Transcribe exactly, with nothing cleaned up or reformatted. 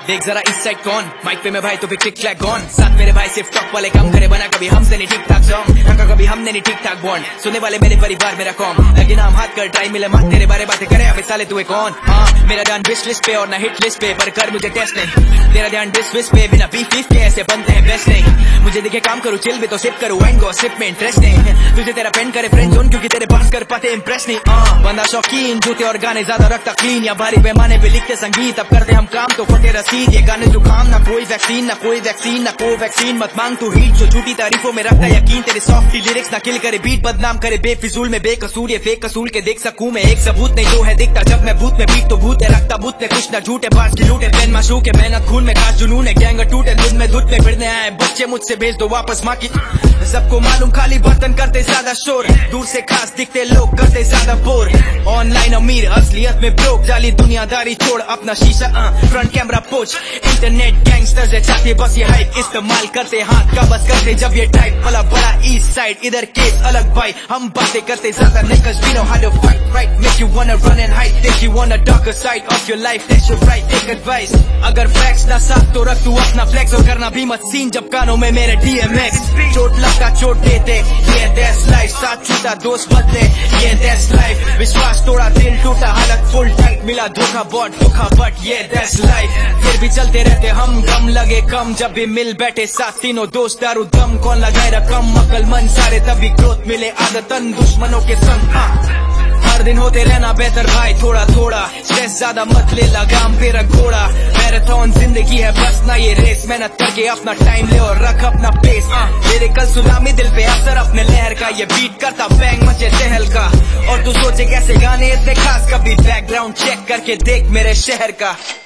देख जरा इस साइड कौन माइक पे मैं भाई तो फिर टिक क्लैक गॉन। साथ मेरे भाई सिर्फ टॉप वाले काम करे बना कभी हमसे नहीं ठीक ठाक सॉन्ग रखा कभी हमने नहीं ठीक ठाक बॉन्ड। सुनने वाले मेरे परिवार मेरा कॉम लगे नाम हाथ कर ट्राई मिले माँ तेरे बारे बातें करे अबे साले तू कौन। हाँ मेरा ध्यान विश लिस्ट पे और ना हिट लिस्ट पे पर कर मुझे टेस्ट नहीं। तेरा ध्यान डिस विश पे बिना बीफ बीफ के ऐसे बनते हैं बेस्ट नहीं। मुझे दिखे काम करूँ चिल भी तो सिप करूँ वाइन गो सिप में इंटरेस्ट नहीं। तुझे तेरा पेन करे फ्रेंड जोन क्योंकि तेरे पास कर पाते इम्प्रेस नहीं। हाँ बंदा शौकीन जूते और गाने ज्यादा रखता क्लीन या भारी पैमाने पे लिखते संगीत अब करते हम काम तो फटे रसीद। ये गाने जुकाम ना कोई वैक्सीन ना कोई वैक्सीन ना को वैक्सीन मत मांग तू हीट जो झूठी तारीफों में रखता यकीन। तेरे सॉफ्टी लिरिक्स ना किल करे बीट बदनाम करे बेफिजूल में बेकसूर ये फेक कसूल के देख सकूं मैं एक सबूत नहीं जो है दिखता जब मैं भूत में बीट तो भूत है रखता भूत में कुछ ना झूठे बात की लूटे पेन माशूक है मेहनत खून में खास जुनून है गैंग टूटे दूध में दूध में फिरने आए बच्चे मुझसे भेज दो वापस माँ की। सबको मालूम खाली बर्तन करते ज्यादा शोर दूर से खास दिखते लोग करते ज्यादा बोर। ऑनलाइन अमीर असलियत में ब्रोक जाली दुनियादारी छोड़ अपना शीशा फ्रंट कैमरा पोच। इंटरनेट गैंगस्टर्स है चाहते बस ये हाइप इस्तेमाल करते हाथ का बस करते जब ये टाइप वाला बड़ा ईस्ट साइड इधर केस अलग भाई हम बातें करते ज्यादा नहीं cause we know how to fight right make you wanna run and hide think you want a darker side of your life that's your right take advice। अगर फैक्स ना साथ तो रख तू अपना फ्लेक्स और करना भी मत सीन जब कानों में मेरे डीएमएक्स चोट लगा चोट देते ये दैट्स लाइफ साथ छूटा दोस्त बदले ये दैट्स लाइफ विश्वास तोड़ा दिल टूटा हालत फुल टाइट मिला धोखा बहुत धोखा बट ये दैट्स लाइफ। फिर भी चलते रहते हम गम लगे कम जब भी मिल बैठे साथ तीनों दोस्त दारू दम कौन लगाए रकम अकलमंद सारे तभी ग्रोथ मिले आदतन दुश्मनों के संग। हर दिन होते रहना बेहतर भाई थोड़ा थोड़ा स्ट्रेस ज्यादा मत ले लगाम पे रख घोड़ा। मैराथन जिंदगी है बस ना ये रेस मेहनत करके अपना टाइम ले और रख अपना पेस। मेरे कल सुनामी दिल पे असर अपने लहर का ये बीट करता बैंग मचे सहल का और तू सोचे कैसे गाने इतने खास कभी बैकग्राउंड चेक करके देख मेरे शहर का।